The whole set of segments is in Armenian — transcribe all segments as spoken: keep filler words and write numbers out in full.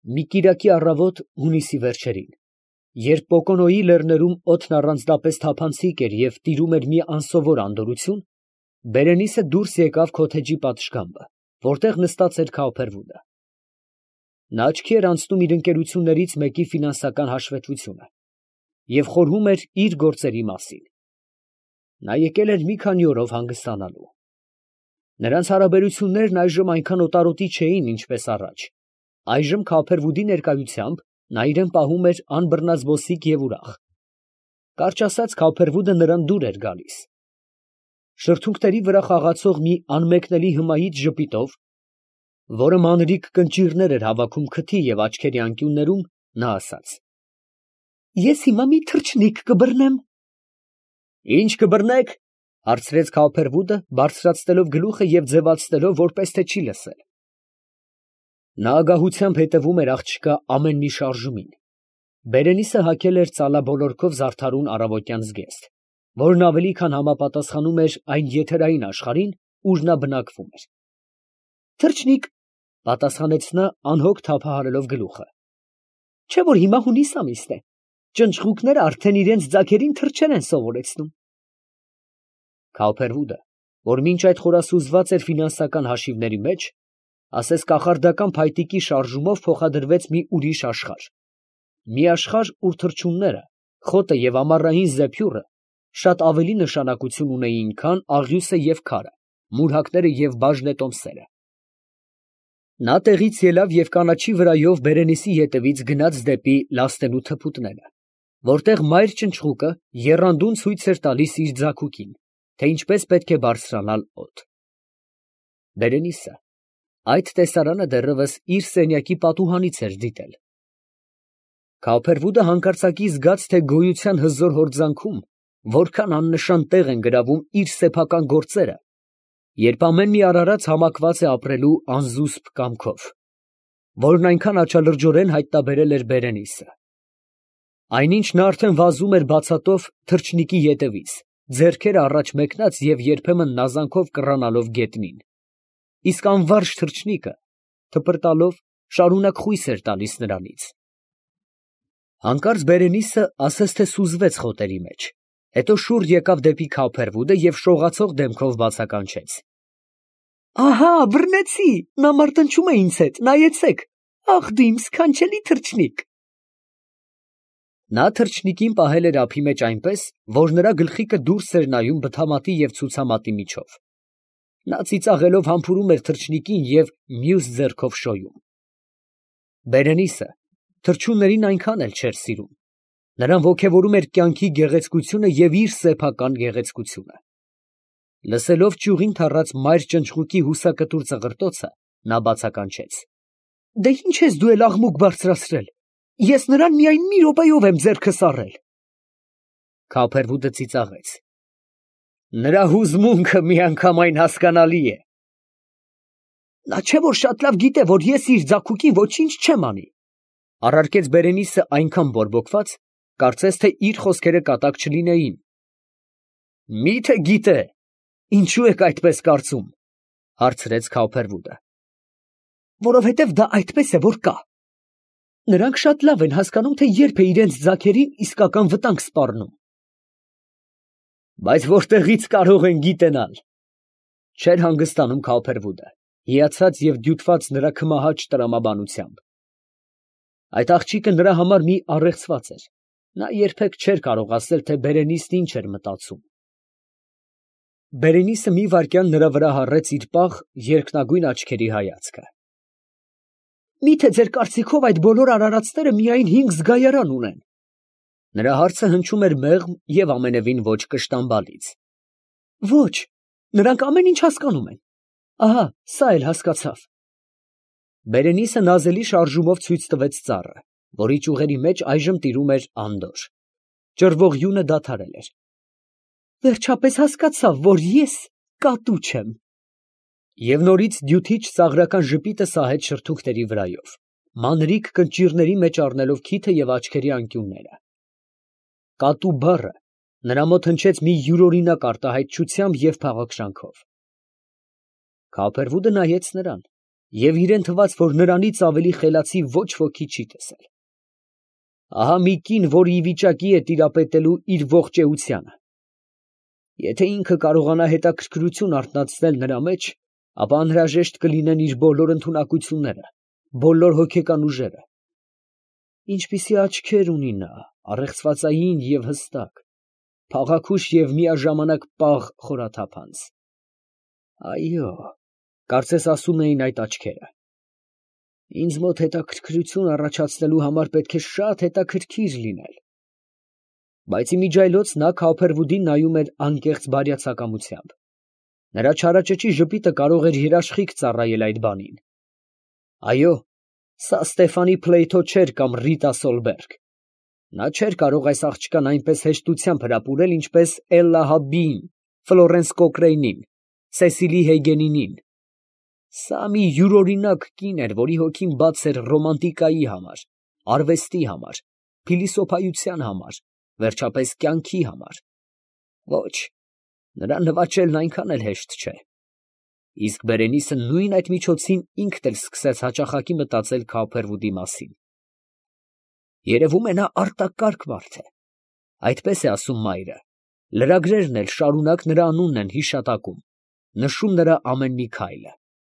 Մի կիրակի առավոտ հունիսի վերջերին, երբ Պոկոնոյի լեռներում օդն առանձնապես թափանցիկ էր և տիրում էր մի անսովոր անդորրություն, Բերենիսը դուրս եկավ քոթեջի պատշգամբը, որտեղ նստած էր Քաոփերվուդը. նա աչքի էր անցնում իր ընկերություններից մեկի ֆինանսական հաշվետվությունը և խորհում էր իր գործերի մասին. նա եկել էր մի քանի օրով հանգստանալու։ Նրանց հարաբերություններն այժմ այնքան օտարոտի չէին, ինչպես առաջ. այժմ Քաոփերվուդի ներկայությամբ նա իրան պահում էր անբռնազբոսիկ և ուրախ։ Կարճ ասած, Քաոփերվուդը նրան դուր էր գալիս։ Շրթունքների վրա խաղացող մի անմեկնելի հմայիչ ժպիտով, որը մանրիկ կնճիռներ էր հավաքում քթի և աչքերի անկյուններում, նա ասաց. «Ես հիմա մի թռչնիկ կբռնեմ»։ «Ի՞նչ կբռնեք», ֊ հարցրեց Քաոփերվուդը, բարձրացնելով գլուխը և ձևացնելով, որպես թե չի լսել։ Նա ագահությամբ հետևում էր աղջկա ամեն մի շարժումին։ Բերենիսը հագել էր ծալաբոլորքով զարդարուն առավոտյան զգեստ, որն ավելի քան համապատասխանում էր այն եթերային աշխարհին, ուր նա բնակվում էր։ «Թռչնիկ», ֊ պատասխանեց նա, անհոգ թափահարելով գլուխը։ «Չէ՞ որ հիմա հունիս ամիսն է, ճնճղուկները արդեն իրանց ձագերին թռչել են սովորեցնում»։ Քաոփերվուդը, որ մինչ այդ խորասուզված էր ֆինանսական հաշիվների մեջ, ասես կախարդական փայտիկի շարժումով փոխադրվեց մի ուրիշ աշխարհ, մի աշխարհ, ուր թռչունները, խոտը և ամառային զեփյուռը շատ ավելի նշանակություն ունեին, քան աղյուսը և քարը, մուրհակները և բաժնետոմսերը։ Նա տեղից ելավ և կանաչի վրայով Բերենիսի ետևից գնաց դեպի լաստենու թփուտները, որտեղ մայր ճնճղուկը եռանդուն ցույց էր տալիս իր ձագուկին, թե ինչպես պետք է բարձրանալ օդ։ Բերենիսը այդ տեսարանը դեռևս իր սենյակի պատուհանից էր դիտել։ Քաոփերվուդը հանկարծակի զգաց, թե գոյության հզոր հորձանքում որքան աննշան տեղ են գրավում իր սեփական գործերը, երբ ամեն մի արարած համակված է ապրելու անզուսպ կամքով, որն այնքան աչալրջորեն հայտնաբերել էր Բերենիսը։ Այնինչ նա արդեն վազում էր բացատով թռչնիկի ետևից, ձեռքերը առաջ մեկնած և երբեմն նազանքով կռանալով գետնին, իսկ անվարժ թռչնիկը, թպրտալով, շարունակ խույս էր տալիս նրանից։ Հանկարծ Բերենիսը ասես թե սուզվեց խոտերի մեջ, հետո շուռ եկավ դեպի Քաոփերվուդը և շողացող դեմքով բացականչեց. «Ահա, բռնեցի, նա մարտնչում է ինձ հետ, նայեցեք, ախ դու իմ սքանչելի թռչնիկ»։ Նա թռչնիկին պահել էր ափի մեջ այնպես, որ նրա գլխիկը դուրս էր նայում բթամատի և ցուցամատի միջով։ Նա ծիծաղելով համբուրում էր թռչնիկին և մյուս ձեռքով շոյում։ Բերենիսը թռչուններին այնքան էլ չէր սիրում, նրան ոգևորում էր կյանքի գեղեցկությունը և իր սեփական գեղեցկությունը։ Լսելով ճյուղին թռած մայր ճնճղուկի հուսակտուր ծղրտոցը, նա բացականչեց. «Դե ի՞նչ ես դու էլ աղմուկ բարձրացրել, ես նրան միայն մի րոպեով եմ ձեռքս առել»։ Քաոփերվուդը ծիծաղեց. «Նրա հուզմունքը միանգամայն հասկանալի է»։ «Նա չէ՞ որ շատ լավ գիտե, որ ես իր ձագուկին ոչինչ չեմ անի», առարկեց Բերենիսը այնքան բորբոքված, կարծես թե իր խոսքերը կատակ չլինեին։ «Մի՞թե գիտե, ինչո՞ւ եք այդպես կարծում», հարցրեց Քաոփերվուդը։ «Որովհետև դա այդպես է, որ կա։ Նրանք շատ լավ են հասկանում, թե երբ է իրենց ձագերին իսկական վտանգ սպառնում»։ «Բայց որտեղի՞ց կարող են գիտենալ», չէր հանգստանում Քաոփերվուդը, հիացած և դյութված նրա քմահաճ տրամաբանությամբ։ Այդ աղջիկը նրա համար մի առեղծված էր, նա երբեք չէր կարող ասել, թե Բերենիսն ինչ էր մտածում։ Բերենիսը մի վայրկյան նրա վրա հառեց իր պաղ, երկնագույն աչքերի հայացքը։ «Մի՞թե ձեր կարծիքով այդ բոլոր արարածները միայն հինգ զգայարան ունեն»։ Նրա հարցը հնչում էր մեղմ և ամենևին ոչ կշտամբալից։ «Ոչ, նրանք ամեն ինչ հասկանում են, ահա սա էլ հասկացավ»։ Բերենիսը նազելի շարժումով ցույց տվեց ծառը, որի ճյուղերի մեջ այժմ տիրում էր անդորր։ Ճռվող յունը դադարել էր։ «Վերջապես հասկացավ, որ ես կատու չեմ»։ Եվ նորից դյութիչ ծաղրական ժպիտը սահեց շրթունքների վրայով, մանրիկ կնճիռների մեջ առնելով քիթը և աչքերի անկյունները։ «Կատու» բառը նրա մոտ հնչեց մի յուրօրինակ արտահայտչությամբ և փաղաքշանքով։ Քաոփերվուդը նայեց նրան և իրեն թվաց, որ նրանից ավելի խելացի ոչ ոքի չի տեսել։ Ահա մի կին, որ ի վիճակի է տիրապետելու իր ողջ էությանը։ Եթե ինքը կարողանա հետաքրքրություն արթնացնել նրա մեջ, ապա անհրաժեշտ կլինեն իր բոլոր ընդունակությունները, բոլոր հոգեկան ուժերը։ Ինչպիսի աչքեր ունի նա, առեղծվածային և հստակ, փաղաքուշ և միաժամանակ պաղ խորաթափանց։ Այո, կարծես ասում էին այդ աչքերը. «Ինձ մոտ հետաքրքրություն առաջացնելու համար պետք է շատ հետաքրքիր լինել»։ Բայց իմիջիայլոց նա Քավոփերվուդին նայում էր անկեղծ բարյացակամությամբ։ Նրա չարաճճի ժպիտը կարող էր երաշխիք ծառայել այդ բանին։ Այո, սա Ստեֆանի Փլեյթո չէր կամ Ռիտա Սոլբերգ։ Նա չէր կարող այս աղջկան այնպես հեշտությամբ հրապուրել, ինչպես Էլլա Հաբբիին, Ֆլորենս Կոկրեյնին, Սեսիլի Հեյգենինին։ Սա մի յուրօրինակ կին էր, որի հոգին բաց էր ռոմանտիկայի համար, արվեստի համար, փիլիսոփայության համար, վերջապես կյանքի համար։ Ոչ, նրան նվաճելն այնքան էլ հեշտ չէ։ Իսկ Բերենիսը նույն այդ միջոցին ինքն էլ սկսեց հաճախակի մտածել Քավոփերվուդի մասին։ Երևում է նա արտակարգ մարդ է, այդպես է ասում մայրը, լրագրերն էլ շարունակ նրա անունն են հիշատակում, նշում նրա ամեն մի քայլը։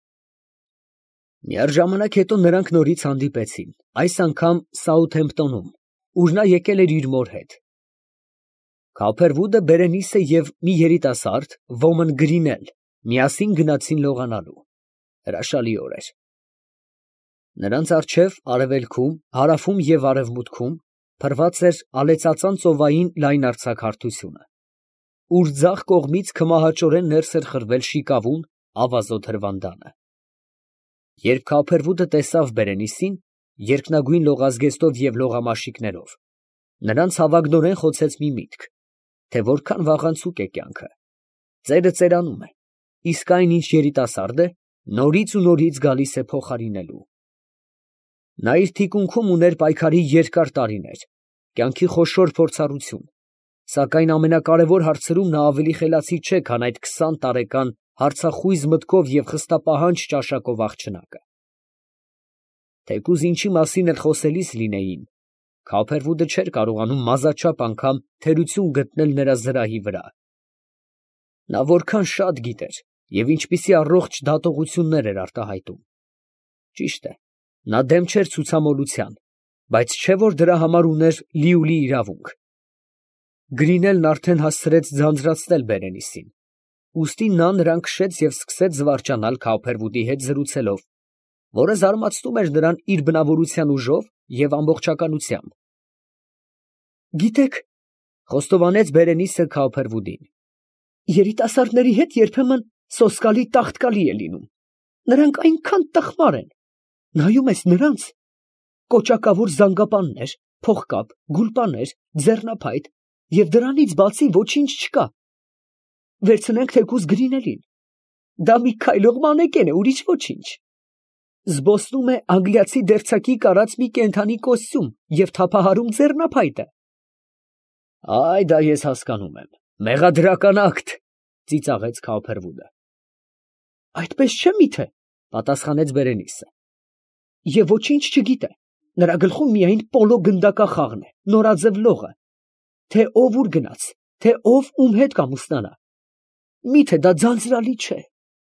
Միառժամանակ հետո նրանք նորից հանդիպեցին, այս անգամ Սաութհեմփտոնում, ուր նա եկել էր իր մոր հետ։ Քավոփերվուդը, Բերենիսը և մի երիտասարդ, Ոմն Գրինել, միասին գնացին լողանալու։ Հրաշալի օր էր։ Նրանց առջև, արևելքում, հարավում և արևմուտքում փռված էր ալեցածան ծովային լայնարձակ հարթությունը, ուր ձախ կողմից քմահաճորեն ներս էր խրվել շիկավուն, ավազոտ հրվանդանը։ Երբ Քավոփերվուդը տեսավ Բերենիսին, երկնագույն լողազգեստով և լողամաշիկներով, նրան ցավագնորեն խոցեց մի միտք, թե որքան վաղանցուկ է կյանքը, ծերը ծերանում է, իսկ այն, ինչ երիտասարդ է, նորից ու նորից գալիս է փոխարինելու։ Նա իր թիկունքում ուներ պայքարի երկար տարիներ, կյանքի խոշոր փորձառություն, սակայն ամենակարևոր հարցերում նա ավելի խելացի չէ, քան այդ քսան տարեկան հարցախույզ մտքով և խստապահանջ ճաշակով աղջնակը։ Թեկուզ ինչի մասին էլ խոսելիս լինեին, Քավոփերվուդը չէր կարողանում մազաչափ անգամ թերություն գտնել նրա զրահի վրա։ Նա որքան շատ գիտեր և ինչպիսի առողջ դատողություններ էր արտահայտում։ Ճիշտ է, նա դեմ չէր ցուցամոլության, բայց չէ՞ որ դրա համար ուներ լիուլի իրավունք։ Գրինելն արդեն հասցրեց ձանձրացնել Բերենիսին, ուստի նա նրան քշեց և սկսեց զվարճանալ Քավոփերվուդի հետ զրուցելով, որը զարմացնում էր նրան իր բնավորության ուժով և ամբողջականությամբ։ Գիտեք, ֊ խոստովանեց Բերենիսը Քավոփերվուդին, ֊ երիտասարդների հետ երբեմն սոսկալի տաղտկալի է լինում. նրանք այնքան տխմար են, նայում ես նրանց, կոճակավոր զանգապաններ, փողկապ, գուլպաներ, ձեռնափայտ, և դրանից բացի ոչինչ չկա։ Վերցնենք թեկուզ Գրինելին, դա մի քայլող մանեկեն է, ուրիշ ոչինչ։ Զբոսնում է անգլիացի դերձակի կարած մի կենդանի կոստյում և թափահարում ձեռնափայտը։ Այ դա ես հասկանում եմ, մեղադրական ակտ, ֊ ծիծաղեց Քավոփերվուդը։ Այդպես չէ՞ միթե, ֊ պատասխանեց Բերենիսը։ Եվ ոչինչ չգիտե, նրա գլխում միայն պոլո գնդակախաղն է, նորաձև լողը, թե ով ուր գնաց, թե ով ում հետ կամուսնանա։ Միթե դա ձանձրալի չէ։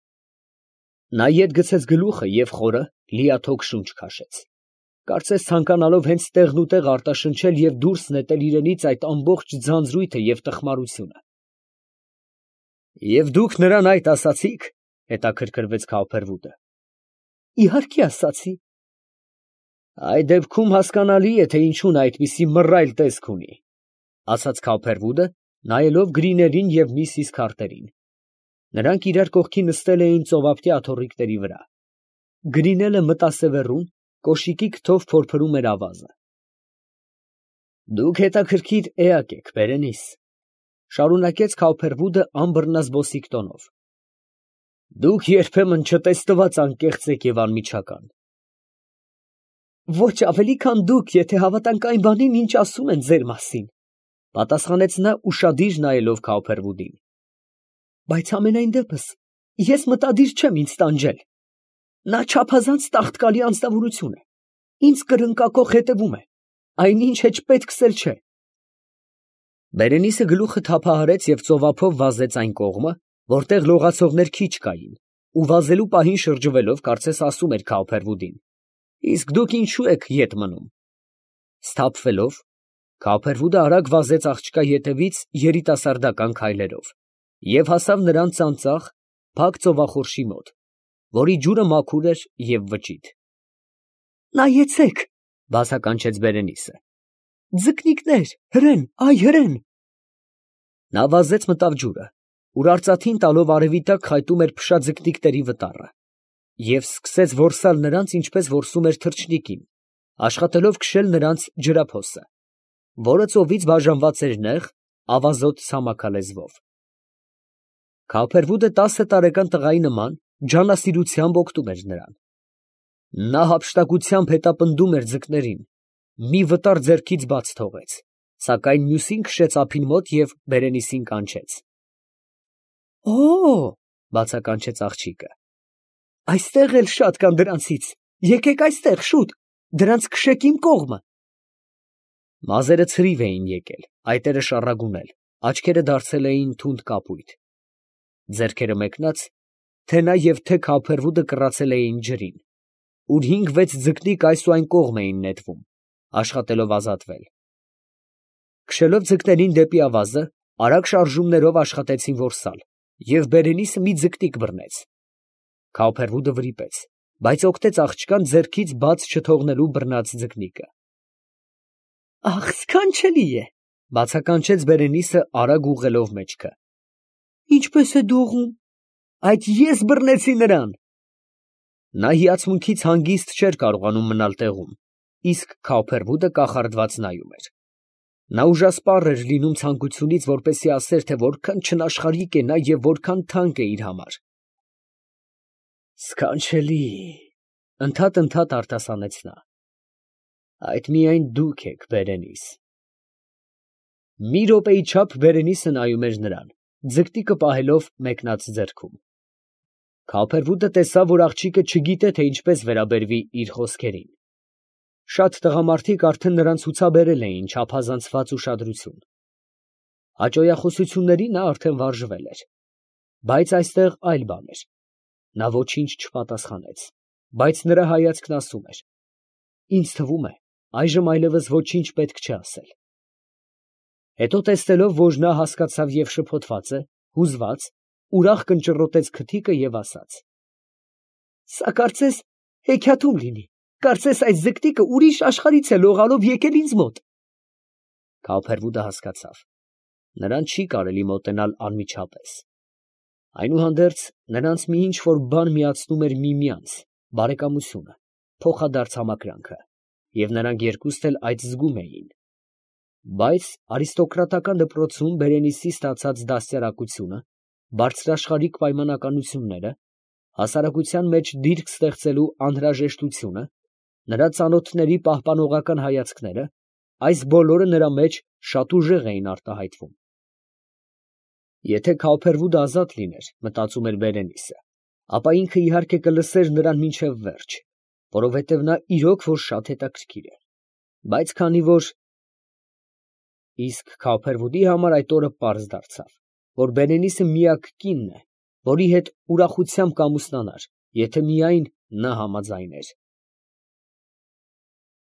Նա ետ գցեց գլուխը և խորը, լիաթոք շունչ քաշեց, կարծես ցանկանալով հենց տեղնուտեղ արտաշնչել և դուրս նետել իրենից այդ ամբողջ ձանձրույթը և տխմարությունը։ Եվ դուք նրան այդ ասացի՞ք, ֊ հետաքրքրվեց Քավոփերվուդը։ Իհարկե ասացի։ Այդ դեպքում հասկանալի է, թե ինչու նա այդպիսի մռայլ տեսք ունի, ֊ ասաց Քավոփերվուդը, նայելով Գրիներին և միսիս Քարտերին։ Նրանք իրար կողքի նստել էին ծովափնյա աթոռիկների վրա։ Գրինելը մտասևեռուն, կոշիկի քթով փորփրում էր ավազը։ Դուք հետաքրքիր էակ եք, Բերենիս, ֊ շարունակեց Քավոփերվուդը անբռնազբոսիկ տոնով։ Դուք երբեմն չտեսնված անկեղծ եք և անմիջական։ Ոչ ավելի, քան դուք, եթե հավատանք այն բանին, ինչ ասում են ձեր մասին, ֊ պատասխանեց նա ուշադիր նայելով Քավոփերվուդին։ Բայց համենայն դեպս ես մտադիր չեմ ինձ տանջել։ Նա չափազանց տաղտկալի անձնավորություն է, ինձ կրնկակող հետևում է, այնինչ հեչ պետք սել չէ։ Բերենիսը գլուխը թափահարեց և ծովափով վազեց այն կողմը, որտեղ լողացողներ քիչ կային, ու վազելու պահին շրջվելով, կարծես ասում էր Քավոփերվուդին. «Իսկ դուք ինչո՞ւ եք ետ մնում»։ Սթափվելով, Քավոփերվուդը արագ վազեց աղջկա ետևից երիտասարդական քայլերով և հասավ նրան ծանծաղ, փակ ծովախորշի մոտ, որի ջուրը մաքուր էր և վճիտ։ «Նայեցե՛ք», բացականչեց Բերենիսը, «ձկնիկներ, հրեն, այ հրեն»։ Նա վազեց մտավ ջուրը, ուր արծաթին տալով արևի տակ խայտում էր փշա ձկնիկների վտառը, և սկսեց որսալ նրանց, ինչպես որսում էր թռչնիկին, աշխատելով քշել նրանց ջրափոսը, որը ծովից բաժանված էր նեղ, ավազոտ ցամաքալեզվով։ Քավոփերվուդը տասը տարեկան տղայի նման ջանասիրությամբ օգնում էր նրան։ Նա հափշտակությամբ հետապնդում էր ձկներին, մի վտար ձեռքից բաց թողեց, սակայն մյուսին քշեց ափին մոտ և Բերենիսին կանչեց։ «Օ՜օ», բացականչեց աղջիկը, «այստեղ էլ շատ կան դրանցից, եկեք այստեղ, շուտ, դրանց քշեք իմ կողմը»։ Մազերը ցրիվ էին եկել, այտերը շառագունել, աչքերը դարձել էին թունդ կապույտ։ Ձեռքերը մեկնած, թե նա և թե Քավոփերվուդը կռացել էին ջրին, ուր հինգ֊վեց ձկնիկ այս ու այն կողմ էին նետվում, աշխատելով ազատվել։ Քշելով ձկներին դեպի ավազը, արագ շարժումներով աշխատեցին որսալ, և Բերենիսը մի ձկնիկ բռնեց։ Քավոփերվուդը վրիպեց, բայց օգնեց աղջկան ձեռքից բաց չթողնելու բռնած ձկնիկը։ «Ախ, սքանչելի է», բացականչեց Բերենիսը արագ ուղղելով մեջքը։ «Ինչպես է դողում, այդ ես բռնեցի նրան»։ Նա հիացմունքից հանգիստ չէր կարողանում մնալ տեղում, իսկ Քավոփերվուդը կախարդված նայում էր։ Նա ուժասպառ էր լինում ցանկությունից, որպեսզի ասեր, թե որքան չնաշխարհիկ է նա և որքան թանկ է իր համար։ «Սքանչելի», ընդհատ֊ընդհատ արտասանեց նա, «այդ միայն դուք եք, Բերենիս»։ Մի րոպեի չափ Բերենիսը նայում էր նրան, ձկնիկը պահելով մեկնած ձեռքում։ Քավոփերվուդը տեսավ, որ աղջիկը չգիտե, թե ինչպես վերաբերվի իր խոսքերին։ Շատ տղամարդիկ արդեն նրան ցուցաբերել էին չափազանցված ուշադրություն։ Հաճոյախոսությունների նա արդեն վարժվել էր։ Բայց այստեղ այլ բան էր։ Նա ոչինչ չպատասխանեց, բայց նրա հայացքն ասում էր. «Ինձ թվում է, այժմ այլևս ոչինչ պետք չէ ասել»։ Հետո տեսնելով, որ նա հասկացավ և շփոթված է, հուզված, ուրախ կնճռոտեց քթիկը և ասաց. «Սա կարծես հեքիաթում լինի, կարծես այս ձկնիկը ուրիշ աշխարհից է լողալով եկել ինձ մոտ»։ Քավոփերվուդը հասկացավ. նրան չի կարելի մոտենալ անմիջապես։ Այնուհանդերձ նրանց մի ինչ֊որ բան միացնում էր միմյանց, բարեկամությունը, փոխադարձ համակրանքը, և նրանք երկուստ էլ այդ զգում էին։ Բայց արիստոկրատական դպրոցում Բերենիսի ստացած դաստիարակությունը, բարձրաշխարհիկ պայմանականությունները, հասարակության մեջ դիրք ստեղծելու անհրաժեշտությունը, նրա ծանոթների պահպանողական հայացքները, այս բոլորը նրա մեջ շատ ուժեղ էին արտահայտվում։ Եթե Քավոփերվուդը ազատ լիներ, մտածում էր Բերենիսը, ապա ինքը իհարկե կլսեր նրան մինչև վերջ, որովհետև նա իրոք որ շատ հետաքրքիր է։ Բայց քանի որ… Իսկ Քավոփերվուդի համար այդ օրը պարզ դարձավ, որ Բերենիսը միակ կինն է, որի հետ ուրախությամբ կամուսնանար, եթե միայն նա համաձայներ։